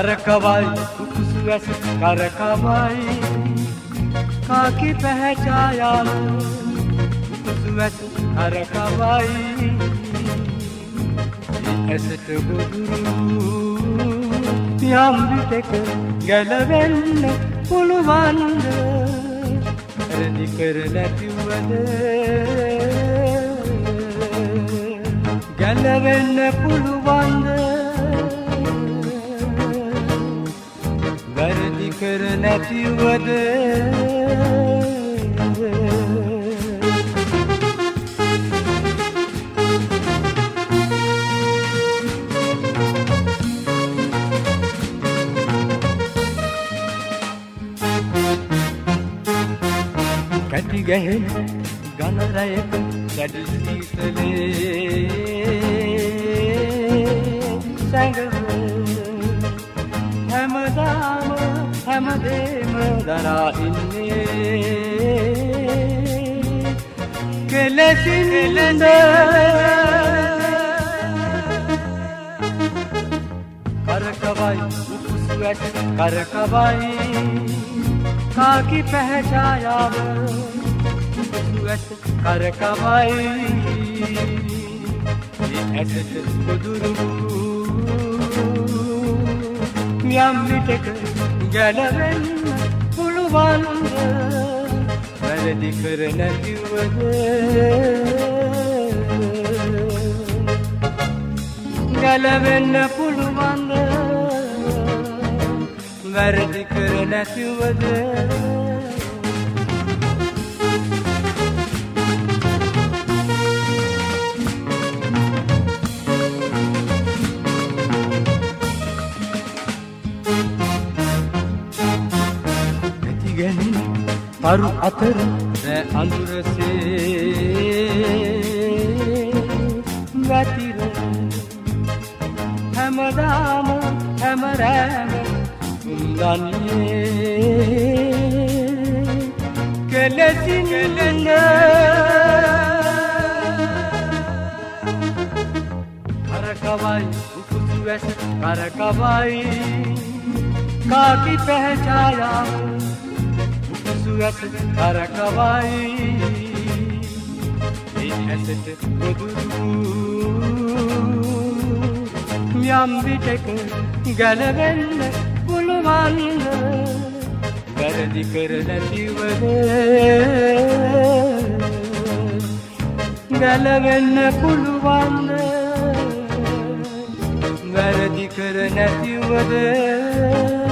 කරකවයි කුකුසු ඇස කරකවයි කාකි පැහැචායාව කුකුසු ඇස කරකවයි ඇසට ගොදුරු යම් විටක ගැලවෙන්න පුළුවන්ද රැදි කර නැතිවද ගැලවෙන්න පුළුවන්ද වැරදි කර නැතිවද කැටි ගැහෙන ගණරයක දැඩි සීතලේ සැඟව හැමදාම හැමදේම දරා ඉන්නේ කෙලෙසින්ද කරකවයි උකුසු ඇස කරකවයි කාකි පැහැචායාව උකුසු ඇස කරකවයි ඇසට ගොදුරු යම් විටක ගැලවෙන්න පුළුවන්ද වැරදි කර නැතිවද ගැලවෙන්න පුළුවන්ද වැරදි කර නැතිවද පරු අතර අඳුරසේ වැතිර හැමදාම හැමරෑම උන්දන්නේ කෙලෙසින්ද කරකවයි උකුසු ඇස කරකවයි කාකි පැහැචායාව ඇස කරකවයි ඇසට ගොදුරු යම් විටක ගැලවෙන්න පුළුවන්ද වැරදි කර නැතිවද ගැලවෙන්න පුළුවන්ද වැරදි කර නැතිවද